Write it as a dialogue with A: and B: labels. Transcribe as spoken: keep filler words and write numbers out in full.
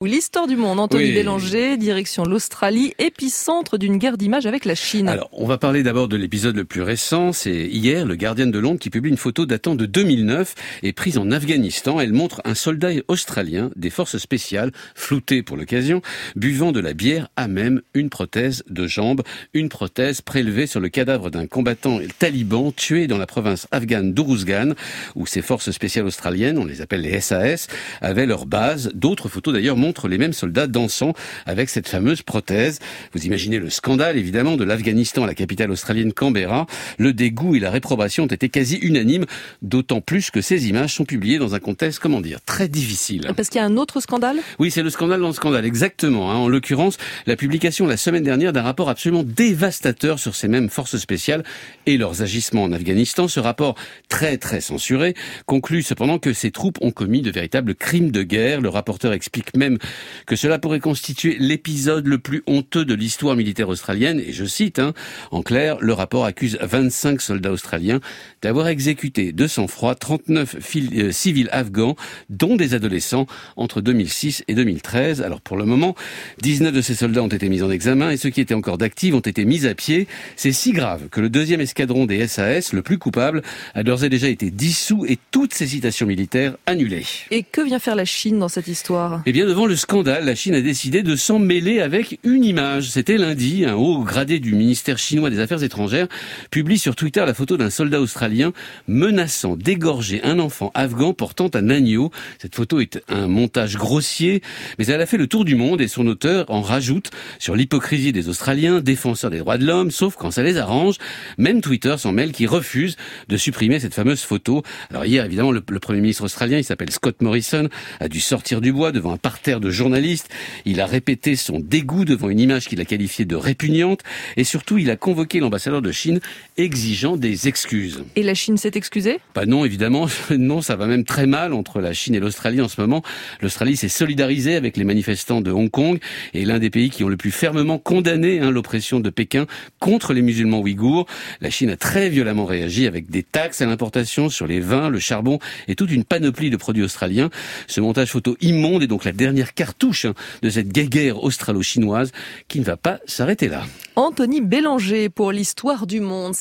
A: L'histoire du monde, Anthony
B: Oui.
A: Bélanger, direction l'Australie, épicentre d'une guerre d'images avec la Chine.
B: Alors, on va parler d'abord de l'épisode le plus récent. C'est hier, le Guardian de Londres qui publie une photo datant de deux mille neuf et prise en Afghanistan. Elle montre un soldat australien des forces spéciales, flouté pour l'occasion, buvant de la bière à même une prothèse de jambe. Une prothèse prélevée sur le cadavre d'un combattant taliban tué dans la province afghane d'Uruzgan, où ces forces spéciales australiennes, on les appelle les S A S, avaient leur base. D'autres photos d'ailleurs montrent les mêmes soldats dansant avec cette fameuse prothèse. Vous imaginez le scandale, évidemment, de l'Afghanistan à la capitale australienne Canberra. Le dégoût et la réprobation ont été quasi unanimes, d'autant plus que ces images sont publiées dans un contexte, comment dire, très difficile.
A: Parce qu'il y a un autre scandale ?
B: Oui, c'est le scandale dans le scandale, exactement. Hein. En l'occurrence, la publication la semaine dernière d'un rapport absolument dévastateur sur ces mêmes forces spéciales et leurs agissements en Afghanistan. Ce rapport, très très censuré, conclut cependant que ces troupes ont commis de véritables crimes de guerre. Le rapporteur explique même que cela pourrait constituer l'épisode le plus honteux de l'histoire militaire australienne. Et je cite, hein, en clair, le rapport accuse vingt-cinq soldats australiens d'avoir exécuté de sang-froid trente-neuf fil- euh, civils afghans, dont des adolescents, entre deux mille six et deux mille treize. Alors pour le moment, dix-neuf de ces soldats ont été mis en examen et ceux qui étaient encore d'actifs ont été mis à pied. C'est si grave que le deuxième escadron des S A S, le plus coupable, a d'ores et déjà été dissous et toutes ses citations militaires annulées.
A: Et que vient faire la Chine dans cette histoire ?
B: Eh bien, devant le scandale, la Chine a décidé de s'en mêler avec une image. C'était lundi, un haut gradé du ministère chinois des Affaires étrangères publie sur Twitter la photo d'un soldat australien menaçant d'égorger un enfant afghan portant un agneau. Cette photo est un montage grossier, mais elle a fait le tour du monde et son auteur en rajoute sur l'hypocrisie des Australiens, défenseurs des droits de l'homme, sauf quand ça les arrange. Même Twitter s'en mêle qui refuse de supprimer cette fameuse photo. Alors hier, évidemment, le, le Premier ministre australien, il s'appelle Scott Morrison, a dû sortir du bois devant un parterre de journalistes. Il a répété son dégoût devant une image qu'il a qualifiée de répugnante et surtout il a convoqué l'ambassadeur de Chine exigeant des excuses.
A: Et la Chine s'est excusée ?
B: Bah non, évidemment, non, ça va même très mal entre la Chine et l'Australie en ce moment. L'Australie s'est solidarisée avec les manifestants de Hong Kong et l'un des pays qui ont le plus fermement condamné hein, l'oppression de Pékin contre les musulmans ouïghours. La Chine a très violemment réagi avec des taxes à l'importation sur les vins, le charbon et toute une panoplie de produits australiens. Ce montage photo immonde est donc la dernière cartouche hein, de cette guéguerre australo-chinoise qui ne va pas s'arrêter là.
A: Anthony Bélanger pour l'histoire du monde.